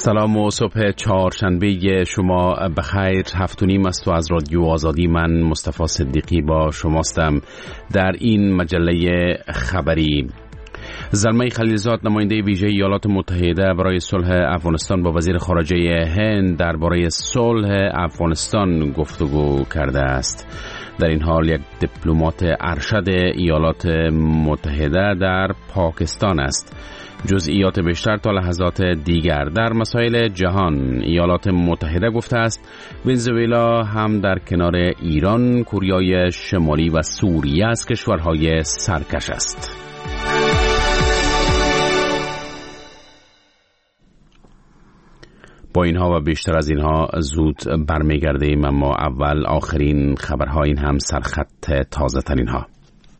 سلام و صبح چهارشنبه شما بخیر. 7:30 است و از رادیو آزادی من مصطفی صدیقی با شماستم. در این مجله خبری زلمه خلیلزاد نماینده ویژه ایالات متحده برای صلح افغانستان با وزیر خارجه هند درباره صلح افغانستان گفتگو کرده است. در این حال یک دیپلمات ارشد ایالات متحده در پاکستان است. جزئیات بیشتر تا لحظات دیگر. در مسائل جهان ایالات متحده گفته است ونزوئلا هم در کنار ایران، کوریای شمالی و سوریه از کشورهای سرکش است. با اینها و بیشتر از اینها زود برمیگردیم، اما اول آخرین خبرها، این هم سرخط تازه ترین ها.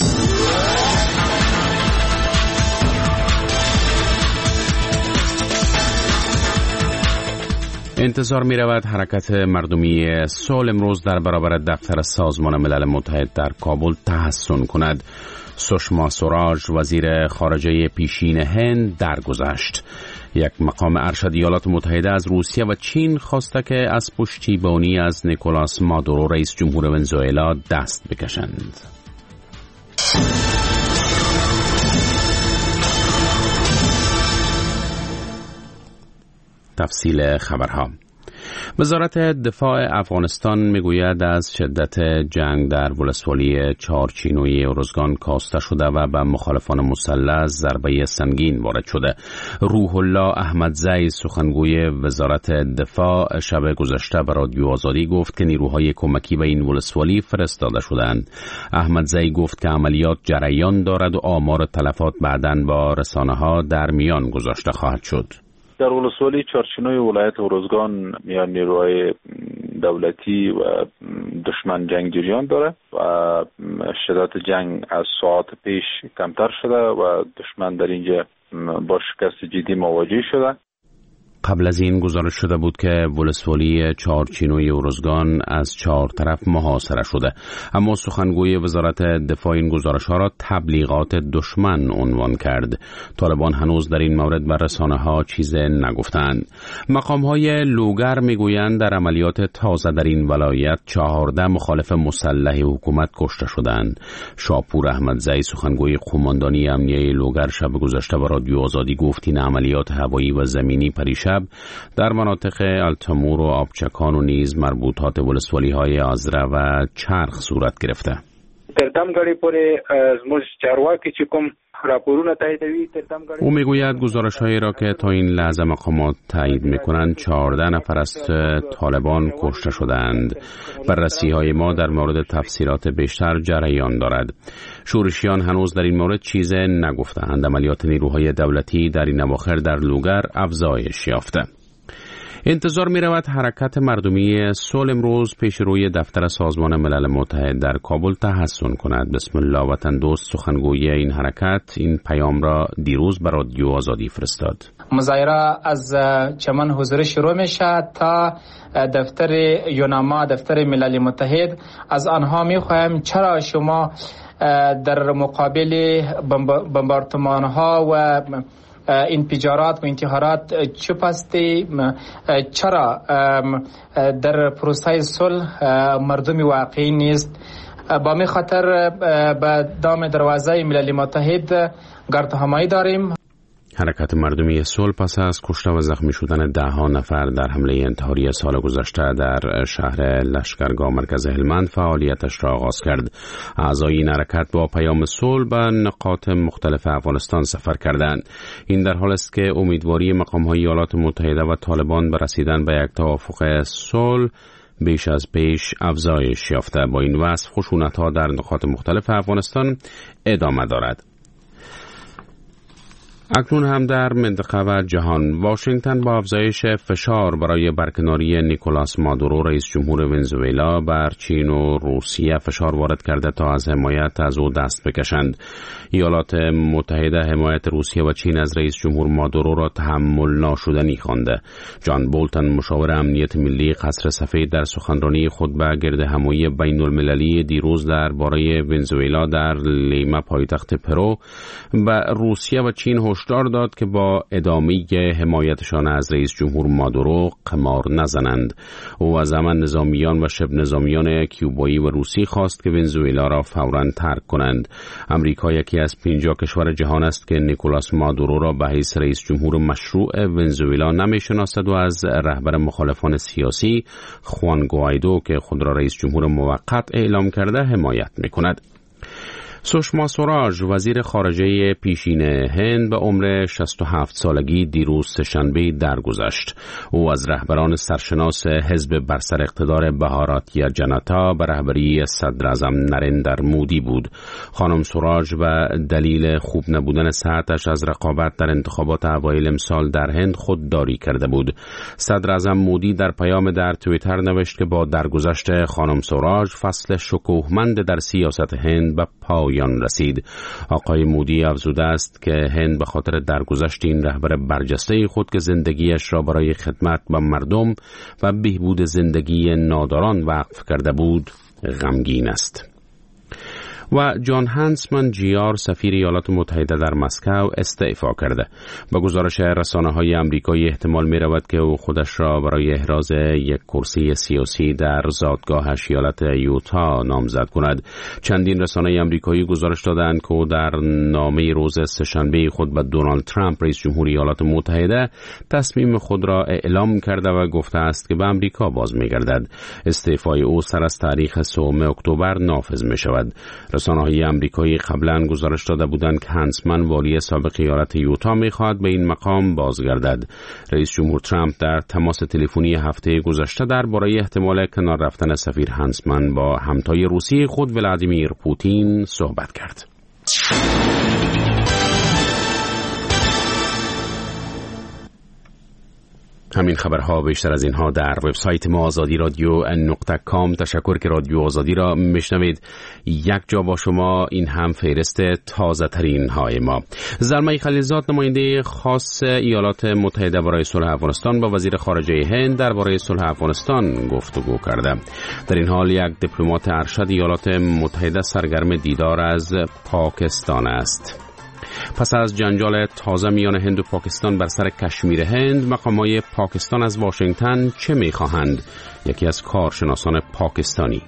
انتظار می رود حرکت مردمی صلح امروز در برابر دفتر سازمان ملل متحد در کابل تحسن کند. سشما سوراج وزیر خارجه پیشین هند درگذشت. یک مقام ارشد ایالات متحده از روسیه و چین خواسته که از پشتیبانی از نیکولاس مادورو رئیس جمهور ونزوئلا دست بکشند. تفصیل خبرها. وزارت دفاع افغانستان میگوید از شدت جنگ در ولسوالی چارچینوی ارزگان کاسته شده و به مخالفان مسلح ضربه سنگین وارد شده. روح الله احمدزی سخنگوی وزارت دفاع شب گذشته به رادیو آزادی گفت که نیروهای کمکی به این ولسوالی فرستاده شدند. احمدزی گفت که عملیات جریان دارد و آمار تلفات بعداً با رسانه‌ها در میان گذاشته خواهد شد. در ولسوالی چارچینوی ولایت ارزگان میان نیروهای دولتی و دشمن جنگ جریان داره و شدت جنگ از ساعت پیش کمتر شده و دشمن در اینجا با شکست جدی مواجه شده. قبل از این گزارش شده بود که ولسوالی چارچینوی ارزگان از 4 طرف محاصره شده، اما سخنگوی وزارت دفاع این گزارش‌ها را تبلیغات دشمن عنوان کرد. طالبان هنوز در این مورد بر رسانه‌ها چیزی نگفتند. مقام‌های لوگر میگویند در عملیات تازه در این ولایت 14 مخالف مسلح حکومت کشته شدند. شاپور احمدزی سخنگوی قماندانی امنیه لوگر شب گذشته به رادیو آزادی گفت این عملیات هوایی و زمینی پریشب در مناطق التمور و آبچکان و نیز مربوطات ولسوالی‌های آزره و چرخ صورت گرفته. او میگوید گزارش‌هایی را که تا این لحظه مقامات تایید می‌کنند 14 نفر از طالبان کشته شدند. بررسی‌های ما در مورد تفسیرات بیشتر جریان دارد. شورشیان هنوز در این مورد چیزی نگفتند. عملیات نیروهای دولتی در این اواخر در لوگر افزایش یافته. انتظار می رود حرکت مردمی صلح امروز پیش روی دفتر سازمان ملل متحد در کابل تحسن کند. بسم الله وطن دوست سخنگوی این حرکت این پیام را دیروز بر رادیو آزادی فرستاد. مظاهره از چمن حضور شروع می شود تا دفتر یوناما، دفتر ملل متحد. از آنها می خواهیم چرا شما در مقابل بمباردمان ها و انفجارات و انتحارات چوپ هستی؟ چرا در پروسه صلح مردم واقعی نیست؟ با می خاطر به دام دروازه ملل متحد گردهمایی داریم. حرکت مردمی صلح پس از کشته و زخمی شدن 10 نفر در حمله انتحاری سال گذشته در شهر لشکرگاه مرکز هلمند فعالیتش را آغاز کرد. اعضای این حرکت با پیام صلح به نقاط مختلف افغانستان سفر کردند. این در حال است که امیدواری مقام‌های ایالات متحده و طالبان به رسیدن به یک توافق صلح بیش از پیش افزایش یافته. با این وصف خشونت‌ها در نقاط مختلف افغانستان ادامه دارد. اکنون هم در منطقه و جهان واشنگتن با افزایش فشار برای برکناری نیکولاس مادورو رئیس جمهور ونزوئلا بر چین و روسیه فشار وارد کرده تا از حمایت از او دست بکشند. ایالات متحده حمایت روسیه و چین از رئیس جمهور مادورو را تحمل ناشدنی خوانده. جان بولتن مشاور امنیت ملی قصر سفید در سخنرانی خود به گردهمایی بین المللی دیروز درباره ونزوئلا در لیما پایتخت پرو به روسیه و چین هشدار داد که با ادامه حمایتشان از رئیس جمهور مادورو قمار نزنند. او از همان نظامیان و شبه نظامیان کیوبایی و روسی خواست که ونزوئلا را فوراً ترک کنند. امریکا یکی از 50 کشور جهان است که نیکولاس مادورو را به حیث رئیس جمهور مشروع ونزوئلا نمی‌شناسد و از رهبر مخالفان سیاسی خوان گوایدو که خود را رئیس جمهور موقت اعلام کرده حمایت می‌کند. سوشما سوراج وزیر خارجه پیشین هند به عمر 67 سالگی دیروز سه‌شنبه درگذشت. او از رهبران سرشناس حزب بر سر اقتدار بهاراتیا جنتا به رهبری صدر اعظم نریندر مودی بود. خانم سوراج به دلیل خوب نبودن صحتش از رقابت در انتخابات اوایل امسال در هند خودداری کرده بود. صدر اعظم مودی در پیام در توییتر نوشت که با درگذشت خانم سوراج فصل شکوهمند در سیاست هند به پایان رسید. آقای مودی افزوده است که هند به خاطر درگذشت این رهبر برجسته خود که زندگیش را برای خدمت به مردم و بهبود زندگی ناداران وقف کرده بود غمگین است. و جان هانسمن جیار سفیر ایالات متحده در مسکو استعفا کرده. با گزارش رسانه‌های آمریکایی احتمال می‌رود که او خودش را برای احراز یک کرسی سیاسی در زادگاهش ایالت یوتا نامزد کند. چندین رسانه آمریکایی گزارش دادند که او در نامه روز سه‌شنبه خود به دونالد ترامپ رئیس جمهور ایالات متحده تصمیم خود را اعلام کرده و گفته است که به آمریکا باز می‌گردد. استعفای او سر از تاریخ 3 اکتبر نافذ می‌شود. رسانه‌های آمریکایی قبلا گزارش داده بودند که هانسمن والی سابق ایالت یوتا می‌خواهد به این مقام بازگردد. رئیس جمهور ترامپ در تماس تلفنی هفته گذشته درباره احتمال کنار رفتن سفیر هانسمن با همتای روسی خود ولادیمیر پوتین صحبت کرد. همین خبرها بیشتر از اینها در وبسایت ما آزادی رادیو .com. تشکر که رادیو آزادی را میشنوید. یک جا با شما این هم فهرست تازه ترین های ما. زلمه خلیلزاد نماینده خاص ایالات متحده برای صلح افغانستان با وزیر خارجه هند درباره صلح افغانستان گفتگو کرده. در این حال یک دیپلمات ارشد ایالات متحده سرگرم دیدار از پاکستان است. پس از جنجال تازه میان هند و پاکستان بر سر کشمیر هند، مقامات پاکستان از واشنگتن چه می‌خواهند؟ یکی از کارشناسان پاکستانی: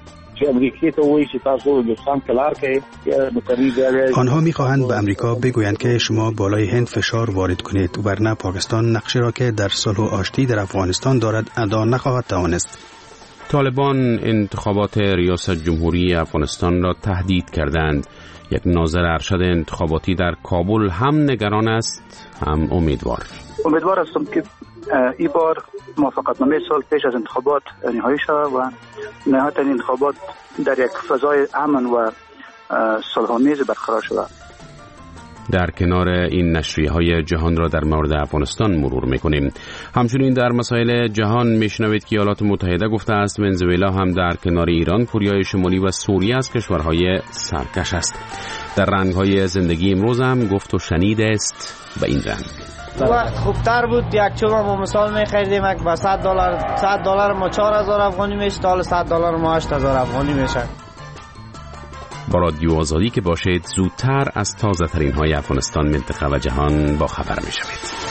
آنها می‌خواهند به امریکا بگویند که شما بالای هند فشار وارد کنید، ورنه پاکستان نقشه را که در صلح و آشتی در افغانستان دارد ادا نخواهد توانست. طالبان انتخابات ریاست جمهوری افغانستان را تهدید کردند. یک ناظر ارشد انتخاباتی در کابل هم نگران است هم امیدوار هستم که این بار موافقتنامه صلح پیش از انتخابات نهایی شود و نهایت این انتخابات در یک فضای امن و صلح‌آمیز برقرار شود. در کنار این نشریه‌های جهان را در مورد افغانستان مرور می‌کنیم. همچنین در مسائل جهان می‌شنوید که ایالات متحده گفته است ونزوئلا هم در کنار ایران، کوریای شمالی و سوریه از کشورهای سرکش است. در رنگ‌های زندگی امروز هم گفت و شنید است به این رنگ. خوبتر بود یک چوب ما مثال می‌خریدیم با $100 ما 4000 افغانی میشه، تا $100 ما 8000 افغانی میشه. با رادیو آزادی که باشید زودتر از تازه ترین های افغانستان، منطقه و جهان با خبر می شوید.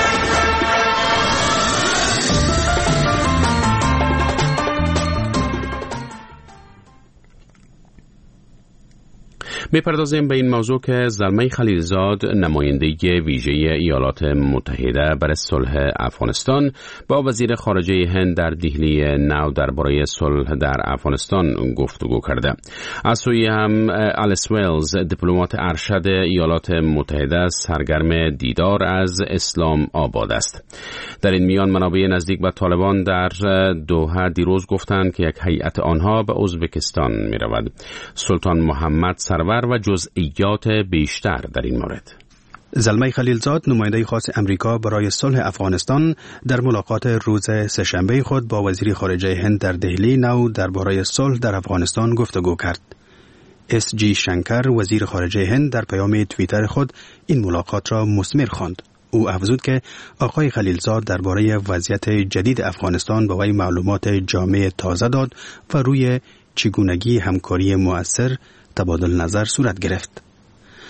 می‌پردازیم به این موضوع که زلمه خلیلزاد نماینده ویژه ایالات متحده برای صلح افغانستان با وزیر خارجه هند در دهلی نو درباره صلح در افغانستان گفتگو کرده. از سوی هم آلیس ویلز دیپلمات ارشد ایالات متحده سرگرم دیدار از اسلام آباد است. در این میان منابع نزدیک به طالبان در دوحه دیروز گفتند که یک هیئت آنها به ازبکستان می‌رود. سلطان محمد سرور و جزئیات بیشتر در این مورد. زلمه خلیلزاد نماینده خاص امریکا برای صلح افغانستان در ملاقات روز سه‌شنبه خود با وزیر خارجه هند در دهلی نو درباره صلح در افغانستان گفتگو کرد. اس جی شنکر وزیر خارجه هند در پیام توییتر خود این ملاقات را مثمر خواند. او افزود که آقای خلیلزاد درباره وضعیت جدید افغانستان به وی معلومات جامع تازه داد و روی چگونگی همکاری مؤثر تبادل نظر صورت گرفت.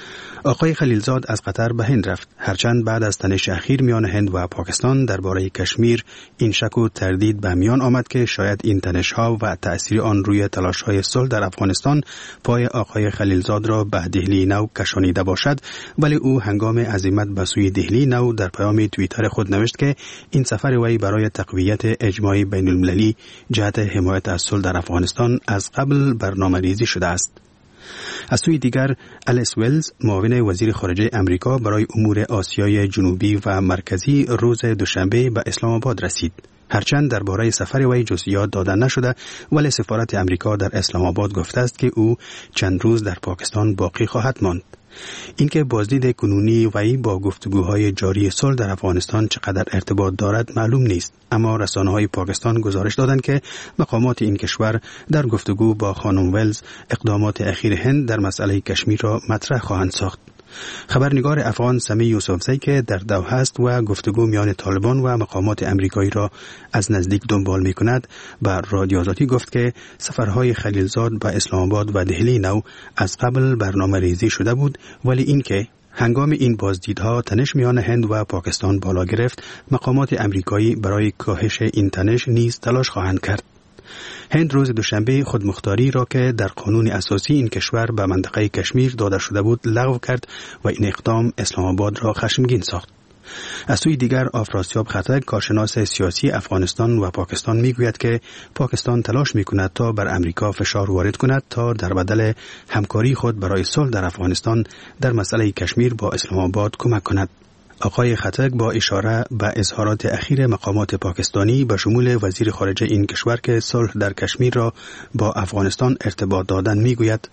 آقای خلیلزاد از قطر به هند رفت، هرچند بعد از تنش اخیر میان هند و پاکستان درباره کشمیر این شک و تردید به میان آمد که شاید این تنش‌ها و تأثیر آن روی تلاش‌های صلح در افغانستان پای آقای خلیلزاد را به دهلی نو کشانیده باشد، ولی او هنگام عزیمت به سوی دهلی نو در پیام توییتر خود نوشت که این سفر وی برای تقویت اجماع بین‌المللی جهت حمایت از صلح در افغانستان از قبل برنامه‌ریزی شده است. از سوی دیگر الیس ولز معاون وزیر خارجه امریکا برای امور آسیای جنوبی و مرکزی روز دوشنبه به اسلام آباد رسید. هرچند درباره سفر وی جزئیات داده نشده، ولی سفارت امریکا در اسلام آباد گفته است که او چند روز در پاکستان باقی خواهد ماند. اینکه بازدید کنونی وی با گفتگوهای جاری صلح در افغانستان چقدر ارتباط دارد معلوم نیست، اما رسانه‌های پاکستان گزارش دادند که مقامات این کشور در گفتگو با خانم ولز اقدامات اخیر هند در مسئله کشمیر را مطرح خواهند ساخت. خبرنگار افغان سمی یوسفزی که در دوحه است و گفتگو میان طالبان و مقامات امریکایی را از نزدیک دنبال می‌کند، به رادیو آزادی گفت که سفرهای خلیلزاد به اسلام آباد و دهلی نو از قبل برنامه‌ریزی شده بود، ولی اینکه هنگام این بازدیدها تنش میان هند و پاکستان بالا گرفت، مقامات امریکایی برای کاهش این تنش نیز تلاش خواهند کرد. هند روز دوشنبه خودمختاری را که در قانون اساسی این کشور به منطقه کشمیر داده شده بود لغو کرد و این اقدام اسلام آباد را خشمگین ساخت. از سوی دیگر آفراسیاب خطک، کارشناس سیاسی افغانستان و پاکستان میگوید که پاکستان تلاش میکند تا بر امریکا فشار وارد کند تا در بدل همکاری خود برای صلح در افغانستان در مسئله کشمیر با اسلام آباد کمک کند. آقای خطک با اشاره به اظهارات اخیر مقامات پاکستانی به شمول وزیر خارجه این کشور که صلح در کشمیر را با افغانستان ارتباط دادن میگوید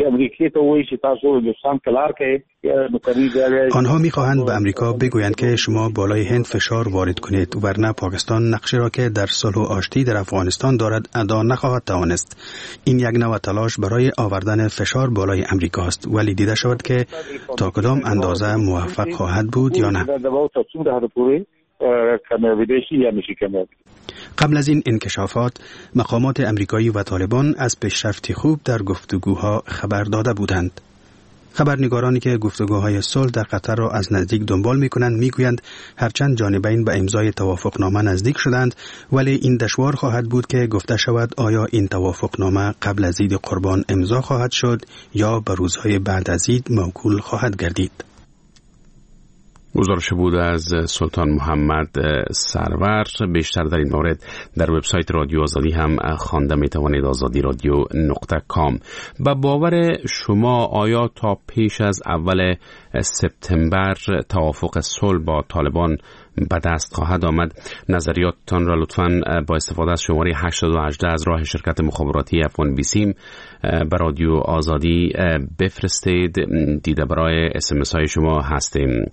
آنها میخواهند به امریکا بگویند که شما بالای هند فشار وارد کنید، ورنه پاکستان نقشه را که در صلح و آشتی در افغانستان دارد ادا نخواهد توانست. این یک نوع تلاش برای آوردن فشار بالای امریکا است، ولی دیده شود که تا کدام اندازه موفق خواهد بود یا نه. قبل از این انکشافات مقامات امریکایی و طالبان از پیشرفت خوب در گفتگوها خبر داده بودند. خبرنگارانی که گفتگوهای صلح در قطر را از نزدیک دنبال می‌کنند میگویند هرچند جانبین به امضای توافقنامه نزدیک شدند، ولی این دشوار خواهد بود که گفته شود آیا این توافقنامه قبل از عید قربان امضا خواهد شد یا به روزهای بعد از عید موکول خواهد گردید. گزارش بود از سلطان محمد سرور. بیشتر در این مورد در وبسایت رادیو آزادی هم خوانده میتوانید، azadi.radio.com. به باور شما آیا تا پیش از اول سپتامبر توافق صلح با طالبان به دست خواهد آمد؟ نظریاتتان را لطفاً با استفاده از شماره 818 از راه شرکت مخابراتی افغان بیسیم به رادیو آزادی بفرستید. دیده برای SMS های شما هستیم.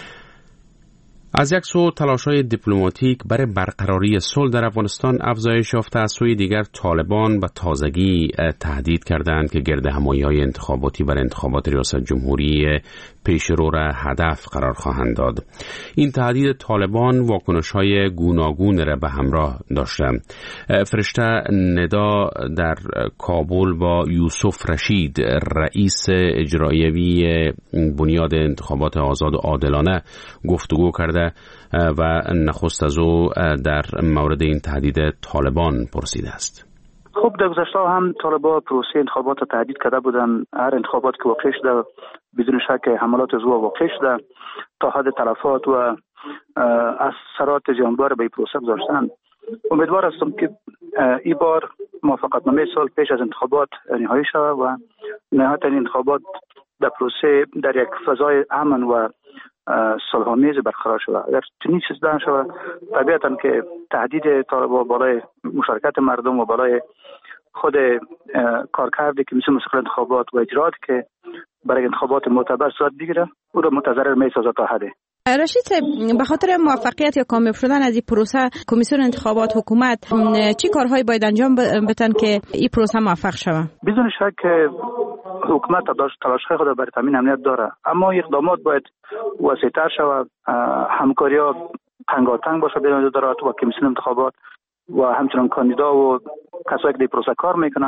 از یک سو تلاش‌های دیپلماتیک برای برقراری صلح در افغانستان افزایش یافته، از سوی دیگر طالبان به تازگی تهدید کردند که گردهمایی‌های انتخاباتی برای انتخابات ریاست جمهوری پیشرو را هدف قرار خواهند داد. این تهدید طالبان واکنش‌های گوناگون را به همراه داشته. فرشته ندا در کابل با یوسف رشید رئیس اجرایوی بنیاد انتخابات آزاد و عادلانه گفتگو کرده و نخست از او در مورد این تهدید طالبان پرسیده است. خب در گذشته هم طالبان پروسه انتخابات را تهدید کرده بودند. هر انتخابات که واقع شده بدون شک حملات زور واقع شده تا حد تلفات و اثرات جانبار به این پروسه گذاشتند. امیدوار هستم که این بار موافقتنامه صلح پیش از انتخابات نهایی شود و نهایت این انتخابات در پروسه در یک فضای امن و صلح‌آمیز برقرار شود. اگر چنین چیز داشته شود طبیعتاً که تهدید طالبان بالای مشارکت مردم و بالای خود کارکردی که مثل مسئله انتخابات و اجراءاتی که برای انتخابات معتبر صورت بگیره او را متضرر می‌سازد تا حد. رشید، به خاطر موفقیت یا کامیاب شدن از این پروسه کمیسیون انتخابات حکومت چی کارهایی باید انجام بدن که این پروسه موفق شود؟ بدون شک حکومت تلاش‌های خود برای تامین امنیت داره، اما اقدامات باید وسیع‌تر شود. همکاری‌ها تنگاتنگ باشه بین ادارات و کمیسیون انتخابات و همچنان کاندیدا و کسایی که در پروسه کار میکنن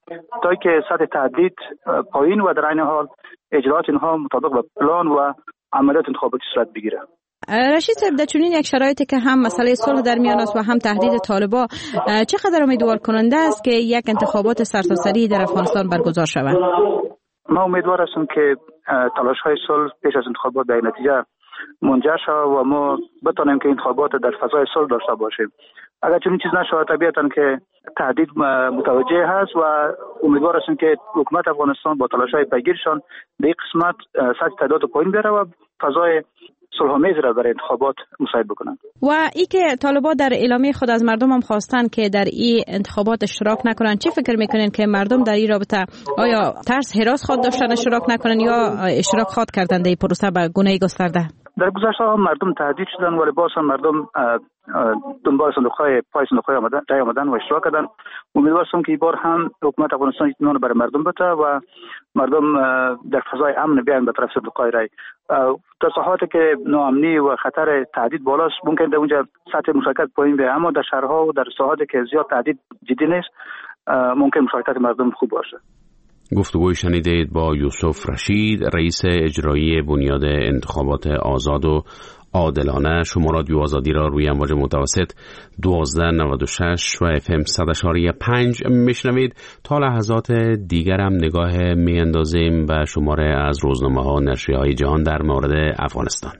تا که سطح تهدید پایین و در عین حال اجرات اینها مطابق با پلان و عملیات انتخاباتی صورت بگیره. رشید صاحب، در چنین یک شرایطی که هم مسئله صلح در میان است و هم تهدید طالبان، چقدر امیدوار کننده است که یک انتخابات سرتاسری در افغانستان برگزار شود؟ ما امیدوار هستیم که تلاش‌های صلح پیش از انتخابات به نتیجه منجر شود و ما بتانیم که انتخابات در فضای صلح داشته باشیم. اگر چنین چیز نشود طبیعتاً که تهدید متوجه هست و امیدوار هستیم که حکومت افغانستان با تلاش‌های پیگیرشان به این قسمت سطح تعداد پایین بره و فضای صلح‌آمیز را برای انتخابات مساعد بکنند. و ای که طالبان در اعلامیه خود از مردم هم خواستن که در این انتخابات اشتراک نکنن، چه فکر میکنین که مردم در این رابطه آیا ترس هراس خود داشتن اشتراک نکنن یا اشتراک خود کردن در این پروسه به گونه گسترده؟ در گذشته ها مردم تهدید شدن ولی باز هم مردم دنبال پای صندوق‌های آمدن و اشتراک کردن. امیدوارم که این بار هم حکومت افغانستان اطمینان برای مردم بده و مردم در فضای امن بیان به طرف صندوق‌های رای. در ساحاتی که ناامنی و خطر تهدید بالاست ممکن در اونجا سطح مشارکت پایین بیاد، اما در شهرها و در ساحاتی که زیاد تهدید جدی نیست ممکن مشارکت مردم خوب باشه. گفتگوی شنیدید با یوسف رشید، رئیس اجرایی بنیاد انتخابات آزاد و عادلانه. شما رادیو آزادی را روی امواج متوسط 1296 و FM 100.5 میشنوید. تا لحظات دیگر هم نگاه میاندازیم به شماره از روزنامه ها نشریه های جهان در مورد افغانستان.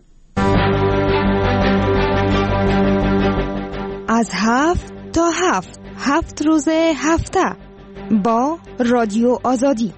از 7 تا 7 روز هفته با رادیو آزادی.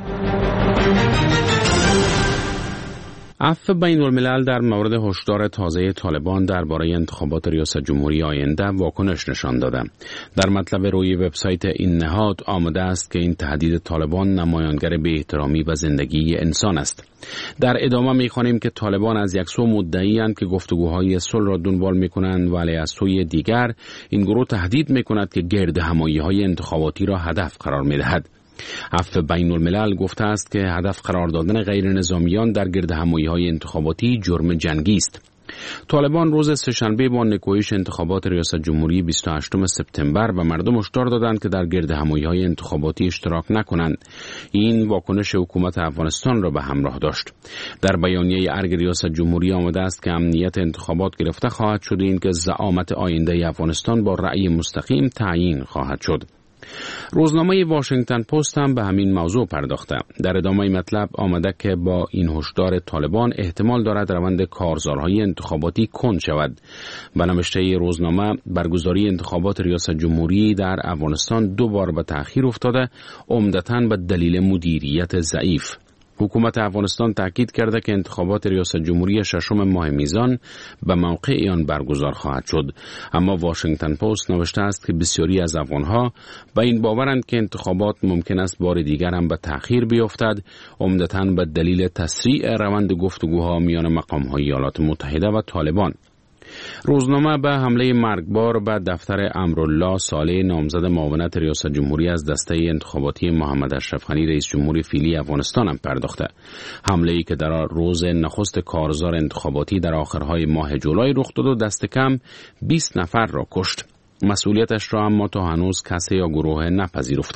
عفو بین الملل در مورد هشدار تازه طالبان درباره انتخابات ریاست جمهوری آینده واکنش نشان داده. در مطلب روی وبسایت این نهاد آمده است که این تهدید طالبان نمایانگر بی‌احترامی و زندگی انسان است. در ادامه می‌خوانیم که طالبان از یک سو مدعی‌اند که گفتگوهای صلح را دنبال می‌کنند، ولی از سوی دیگر این گروه تهدید می‌کند که گردهمایی‌های انتخاباتی را هدف قرار می‌دهد. عفو بین الملل گفته است که هدف قرار دادن غیر نظامیان در گردهمایی‌های انتخاباتی جرم جنگی است. طالبان روز سه‌شنبه با نکوهش انتخابات ریاست جمهوری 28 سپتامبر و مردم هشدار دادند که در گردهمایی‌های انتخاباتی اشتراک نکنند. این واکنش حکومت افغانستان را به همراه داشت. در بیانیه ارگ ریاست جمهوری آمده است که امنیت انتخابات گرفته خواهد شد، این که زعامت آینده افغانستان با رأی مستقیم تعیین خواهد شد. روزنامه واشنگتن پست هم به همین موضوع پرداخته. در ادامه مطلب آمده که با این هشدار طالبان احتمال دارد روند کارزارهای انتخاباتی کند شود. به نوشته روزنامه برگزاری انتخابات ریاست جمهوری در افغانستان 2 بار به تأخیر افتاده، عمدتاً به دلیل مدیریت ضعیف. حکومت افغانستان تاکید کرده که انتخابات ریاست جمهوری 6 ماه میزان به موقع آن برگزار خواهد شد، اما واشنگتن پست نوشته است که بسیاری از افغانها به این باورند که انتخابات ممکن است بار دیگر هم به تأخیر بیفتد، عمدتاً به دلیل تسریع روند گفتگوها میان مقام‌های ایالات متحده و طالبان. روزنامه به حمله مرگبار به دفتر امرالله صالح نامزد معاونت ریاست جمهوری از دسته انتخاباتی محمد اشرف غنی رئیس جمهور فعلی افغانستان هم پرداخته. حمله‌ای که در روز نخست کارزار انتخاباتی در آخرهای ماه جولای رخ داد و دست کم 20 نفر را کشت. مسئولیتش را اما تا هنوز کسی یا گروه نپذیرفته.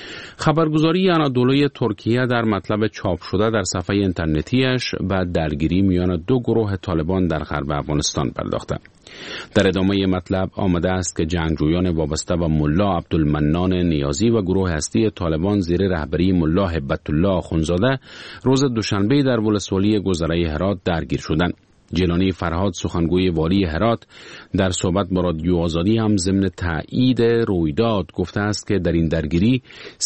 خبرگزاری آنادولوی ترکیه در مطلب چاپ شده در صفحه اینترنتیش به درگیری میان 2 گروه طالبان در غرب افغانستان پرداخته. در ادامه مطلب آمده است که جنگجویان وابسته به ملا عبدالمنان نیازی و گروه هستی طالبان زیر رهبری ملا هبت الله آخونزاده روز دوشنبه در ولسوالی گذره هرات درگیر شدند. جیلانی فرهاد سخنگوی والی هرات در صحبت با رادیو آزادی هم ضمن تایید رویداد گفته است که در این درگیری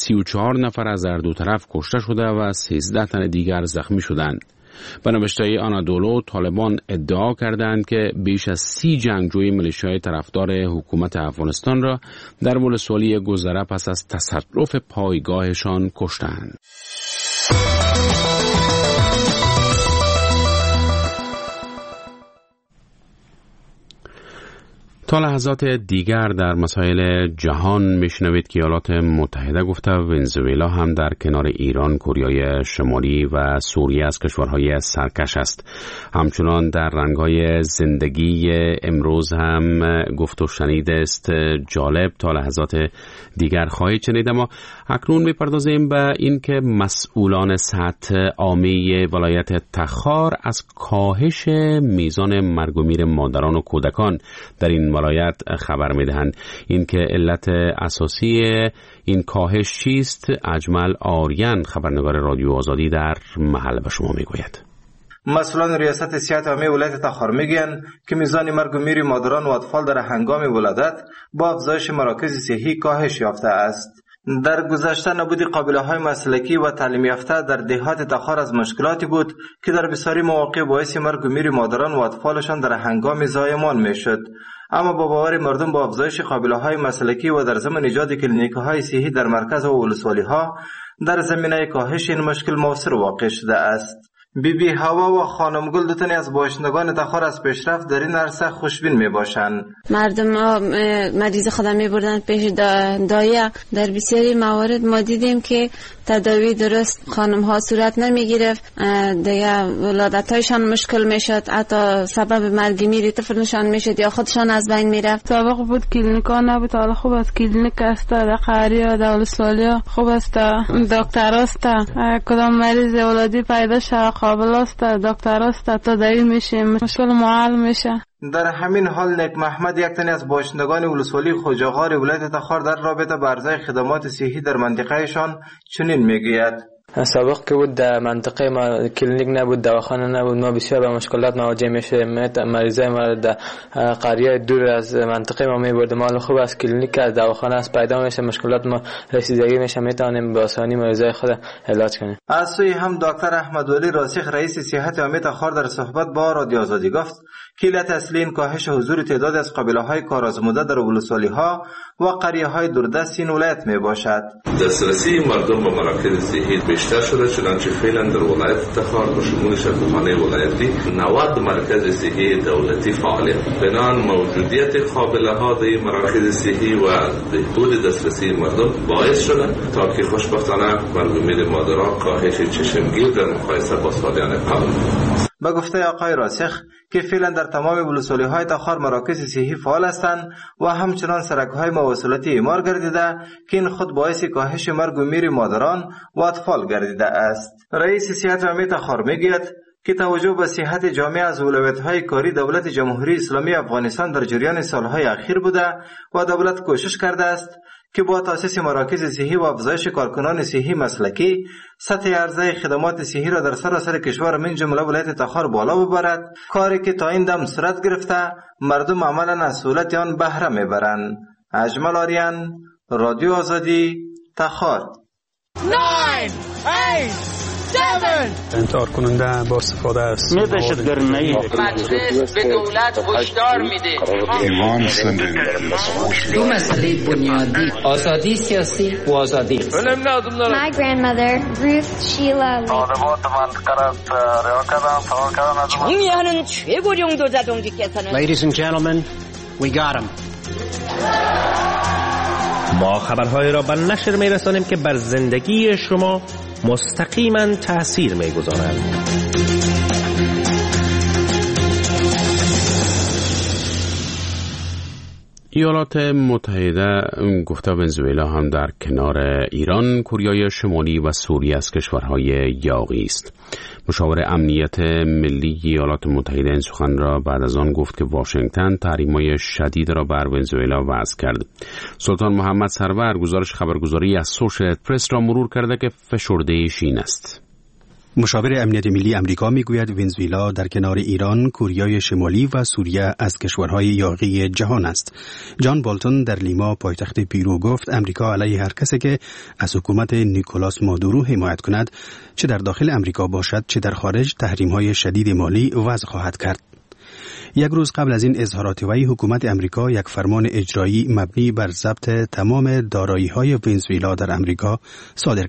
34 نفر از هر دو طرف کشته شده و 13 تن دیگر زخمی شدند. به نوشته آنادولو طالبان ادعا کردند که بیش از 30 جنگجوی ملیشیای طرفدار حکومت افغانستان را در ولسوالی گذره پس از تصرف پایگاهشان کشتند. تا لحظات دیگر در مسائل جهان میشنوید که ایالات متحده گفته ونزوئلا هم در کنار ایران، کوریای شمالی و سوریه از کشورهای سرکش است. همچنان در رنگهای زندگی امروز هم گفت و شنید است جالب. تا لحظات دیگر خواهید شنید. اما اکنون میپردازیم به این که مسئولان سطح عامی ولایت تخار از کاهش میزان مرگ و میر مادران و کودکان در این ولایت خبر میدهند. این که علت اساسی این کاهش چیست؟ اجمل آریان، خبرنگار رادیو آزادی، در محل به شما میگوید. مسئولان ریاست صحت عامه ولایت تخار میگن که میزان مرگ و میر مادران و اطفال در هنگام ولادت با افزایش مراکز صحی کاهش یافته است. در گذشته نبود قابله‌های مسلکی و تعلیم یافته در دهات تخار از مشکلاتی بود که در بسیاری مواقع باعث مرگ و میر مادران و اطفالشان در هنگام زایمان میشد. اما با باور مردم با افزایش قابله‌های مسلکی و در ضمن ایجاد کلینیک‌های صحی در مرکز و ولسوالی‌ها در زمینه کاهش این مشکل موثر واقع شده است. بی هوا و خانم گل دوتنی از باشندگان تخار از پیشرفت در این عرصه خوشبین می باشند. مردم مریض خودم می بردن پیش دایه. در بسیاری موارد ما دیدیم که تداوی درست خانم ها صورت نمی گرفت، دیگه ولادت هایشان مشکل می شد، حتی سبب مرگ میری طفلشان می شد یا خودشان از بین می رفت. سابق بود کلینیک ها نبود، حالا خوب است کلینیک است، در قهری ها در ولسوالی خوب است، دکتر است، کدام مریض ولادی پیدا شد قابل است، دکتر است، تداوی میشه، مشکل معال میشه. در همین حال نیک محمد، یک تن از باشندگان ولسوالی خوجاغار ولایت تخار، در رابطه با عرضه خدمات صحی در منطقهشان چنین میگوید. سابق که بود در منطقه ما کلینیک نبود، دواخانه نبود، ما بسیار به مشکلات مواجه میشه. مریضای ما در قریه دور از منطقه ما میبردیم، حالا خوب از کلینیک از دواخانه از پیدا میشه، مشکلات ما رسیدگی میشه، میتونیم به آسانی مریضای خود علاج کنیم. از سوی هم دکتر احمد ولی راسخ رئیس صحت عامه تخار در صحبت با رادیو آزادی گفت که علت اصلی این کاهش حضور تعداد از قبیله‌های کارآزموده در ولسوالی‌ها و قریه‌های دوردست این ولایت میباشد. دسترسی مردم به مراکز صحی بیشتر شده، چنانچه فعلا در ولایت تخار به شمول شفاخانه ولایتی 90 مرکز صحی دولتی فعال. بنابر موجودیت قابله‌ها در مراکز صحی و بهبود دسترسی مردم باعث شده تا که خوشبختانه مرگ و میر مادران کاهش چشمگیر در مقایسه با سالیان قبل. به گفته آقای راسخ که فعلا در تمام ولسوالی‌های تخار مراکز صحی فعال هستند و همچنان سرک‌های مواصلاتی اعمار گردیده که این خود باعث کاهش مرگ و میر مادران و اطفال گردیده است. رئیس صحت عامه تخار میگوید که توجه به صحت جامعه از اولویت‌های کاری دولت جمهوری اسلامی افغانستان در جریان سالهای اخیر بوده و دولت کوشش کرده است که با تأسیس مراکز صحی و افزایش کارکنان صحی مسلکی سطح عرضه خدمات صحی را در سراسر کشور من جمله ولایت تخار بالا ببرد، کاری که تا این دم صورت گرفته مردم عملا از سهولت آن بهره میبرند. اجمل آریان، رادیو آزادی، تخار. 9 8 انتحار کننده با استفاده از دهشتگرانه مجلس به دولت هشدار میده دو مسئله بنیادی، آزادی سیاسی و آزادی. My grandmother Ruth Sheila Lee. 정의하는 최고 정도 자동직께서는 Ladies and gentlemen, we got him. ما خبرهای را به نشر میرسانیم که بر زندگی شما مستقیما تأثیر میگذارند. ایالات متحده گفته ونزوئلا هم در کنار ایران، کوریای شمالی و سوریه از کشورهای یاغی است. مشاور امنیت ملی ایالات متحده این سخن را بعد از آن گفت که واشنگتن تحریم‌های شدید را بر ونزوئلا وضع کرد. سلطان محمد سرور گزارش خبرگزاری از سوشیتد پرس را مرور کرده که فشرده شین است. مشاور امنیت ملی امریکا میگوید ونزوئلا در کنار ایران، کوریای شمالی و سوریه از کشورهای یاغی جهان است. جان بالتون در لیما پایتخت پیرو گفت امریکا علیه هر کسی که از حکومت نیکولاس مادورو حمایت کند، چه در داخل امریکا باشد چه در خارج، تحریم‌های شدید مالی وضع خواهد کرد. یک روز قبل از این اظهارات وی، حکومت امریکا یک فرمان اجرایی مبنی بر ضبط تمام دارایی‌های ونزوئلا در امریکا صادر کرد.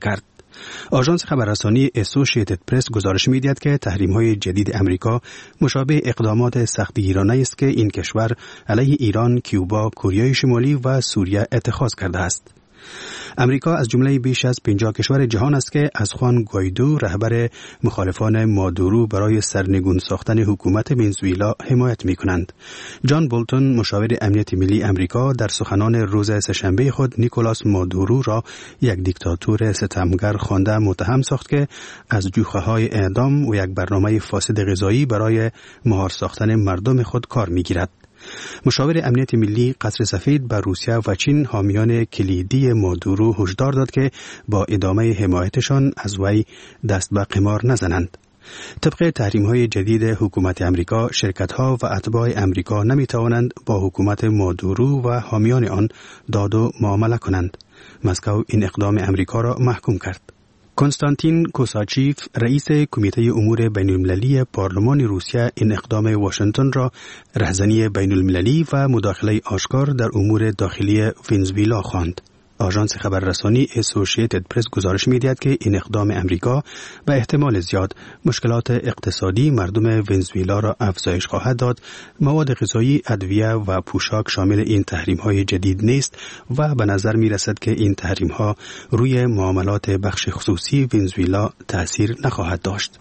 آژانس خبررسانی اسوسییتد پرس گزارش می‌دهد که تحریم‌های جدید امریکا مشابه اقدامات سختگیرانه است که این کشور علیه ایران، کیوبا، کره شمالی و سوریه اتخاذ کرده است. امریکا از جمله بیش از 50 کشور جهان است که از خوان گوایدو رهبر مخالفان مادورو برای سرنگون ساختن حکومت ونزوئلا حمایت می‌کنند. جان بولتون مشاور امنیت ملی امریکا در سخنان روز سه‌شنبه خود نیکولاس مادورو را یک دیکتاتور ستمگر خوانده متهم ساخت که از جوخه‌های اعدام و یک برنامه فاسد غذایی برای مهار ساختن مردم خود کار می‌گیرد. مشاور امنیت ملی قصر سفید بر روسیه و چین حامیان کلیدی مادورو هشدار داد که با ادامه حمایتشان از وی دست به قمار نزنند. طبق تحریم‌های جدید حکومت امریکا، شرکت‌ها و اتباع امریکا نمی‌توانند با حکومت مادورو و حامیان آن داد و معامله کنند. مسکو این اقدام امریکا را محکوم کرد. کنستانتین کوساچیف رئیس کمیته امور بین‌المللی پارلمان روسیه این اقدام واشنگتن را رهزنی بین‌المللی و مداخله آشکار در امور داخلی ونزوئلا خواند. آژانس خبررسانی اسوسییتد پرس گزارش می‌دهد که این اقدام امریکا به احتمال زیاد مشکلات اقتصادی مردم ونزوئلا را افزایش خواهد داد. مواد غذایی، ادویه و پوشاک شامل این تحریم‌های جدید نیست و به نظر می‌رسد که این تحریم‌ها روی معاملات بخش خصوصی ونزوئلا تأثیر نخواهد داشت.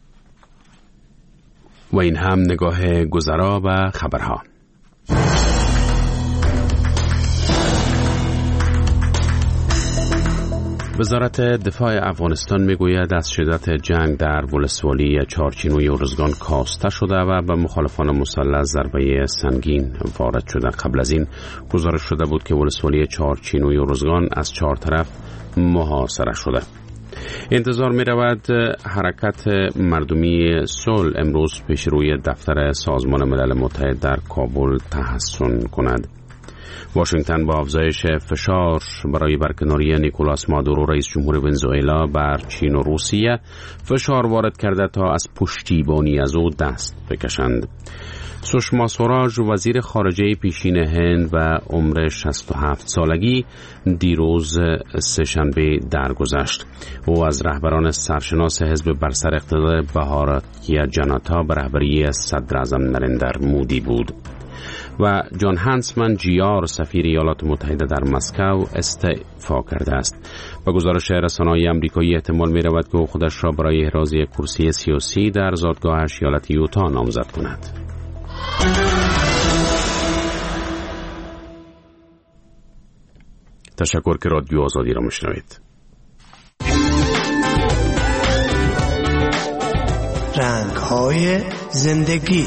و این هم نگاه گذرا به خبرها. وزارت دفاع افغانستان میگوید از شدت جنگ در ولسوالی چارچینوی ارزگان کاسته شده و به مخالفان مسلح ضربه سنگین وارد شده. قبل از این گزارش شده بود که ولسوالی چارچینوی ارزگان از 4 طرف محاصره شده. انتظار می رود حرکت مردمی صلح امروز پیش روی دفتر سازمان ملل متحد در کابل تحسن کند. واشنگتن با افزایش فشار برای برکناری نیکولاس مادورو رئیس جمهور ونزوئلا بر چین و روسیه فشار وارد کرده تا از پشتیبانی از او دست بکشند. سشما سوراج وزیر خارجه پیشین هند و عمر 67 سالگی دیروز سه‌شنبه درگذشت. او از رهبران سرشناس حزب بر سر اقتدار بهاراتیه جناتا به رهبری صدر اعظم نریندر مودی بود. و جان هانسمن جیار سفیر ایالات متحده در مسکو استعفا کرده است. با گزارش رسانه‌های آمریکایی احتمال می رود که او خودش را برای احراز کرسی سیاسی در زادگاهش ایالت یوتا نامزد کند. تشکر که رادیو آزادی را میشنوید. رنگ‌های زندگی.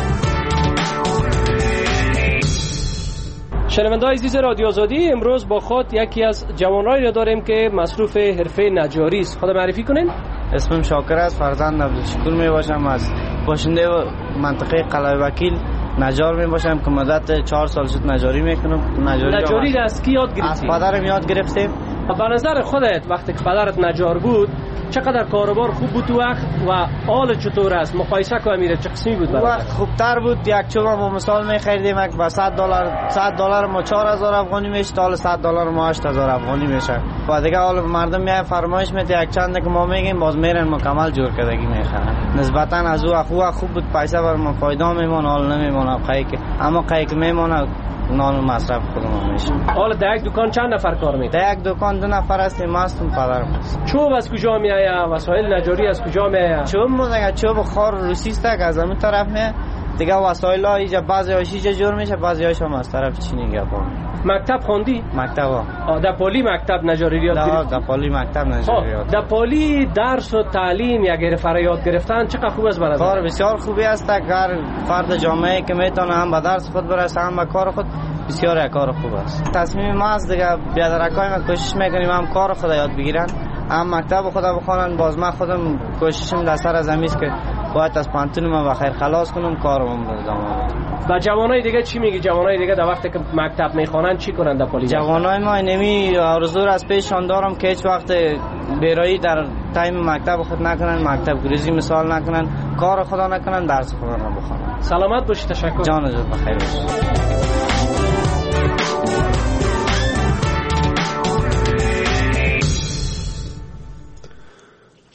شنونده‌های عزیز رادیو آزادی، امروز با خود یکی از جوانایی را داریم که مصروف حرفه نجاری است. خود معرفی کنین؟ اسمم شاکر است، فرزند عبدالشکور می باشم، از باشنده منطقه قلعه وکیل نجار می باشم که مدت 4 سال شد نجاری میکنم. نجاری را از کی یاد گرفتی؟ از پدرم یاد گرفتیم. به نظر خودت وقتی که پدرت نجار بود چقدر کاروبار خوب بود وقت و حال چطور است؟ مقایسه کنم میره چه قسمی بود؟ وقت خوبتر بود. یک چوب ما مثال می‌خریدیم با $100 ما 4000 افغانی میشه، تا $100 ما 8000 افغانی میشه. و دیگه حالا مردم میای فرمایش میده یک چند که ما میگیم باز میرن مکمل جور کردگی میخرن. نسبتا از او خوب بود، پیسه بر ما فایده میمونه، حال نمیمونه قایق، اما قایق میمونه نان مصرف خودمون میشه. حالا در یک دکان چند نفر کار میکنه؟ در یک دکان 2 نفر هستیم، ماستم پدرم است. چوب از کجا میآید؟ وسایل نجاری از کجا میآید؟ چوب خار روسی است که از همین طرف میاد. دیگه وسایل ها اینجا بعضی هاش اینجا جور میشه، بعضی هاش هم از طرف چینی گپا. مکتب خوندی؟ مکتب. در پالی مکتب نجاری یاد گرفتی؟ در پالی مکتب نجاری یاد. در پالی درس و تعلیم یا گرفته یاد گرفتن چقدر خوب است برای کار بسیار خوبی است که هر فرد جامعه که میتونه هم به درس خود برسه هم به کار خود، بسیار کار خوب است. تصمیم ما است دیگه بیادرکای ما کوشش میکنیم هم کار خود یاد بگیرن، هم مکتب خود بخونن. باز ما خودم کوششم در سر از همیست که باید از پانتون ما بخیر خلاص کنم، کارم ادامه بدم. و جوانای دیگه چی میگی؟ جوانای دیگه در وقتی که مکتب میخوانن چی کنن در پلی؟ جوانای ما نمی آرزو از پیششان دارم که هیچ وقت بیرایی در تایم مکتب خود نکنن، مکتب گریزی مثال نکنن، کار خدا نکنن، درس خدا نبخونن. سلامت باشی. تشکر. جان جان بخیر باشی.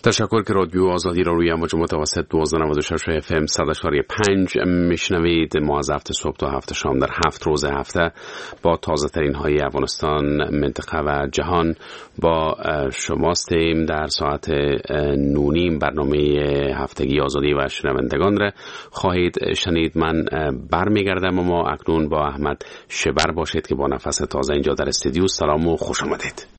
تشکر که رادیو آزادی را روی امواج متوسط 1296 FM 100.5 میشنوید. ما از هفته صبح تا هفته شام در 7 روز هفته با تازه ترین های افغانستان، منطقه و جهان با شماستیم. در ساعت 9:30 برنامه هفتگی آزادی و شنوندگان را خواهید شنید. من برمیگردم و ما اکنون با احمد شبر باشید که با نفس تازه اینجا در استودیو. سلام و خوش آمدید.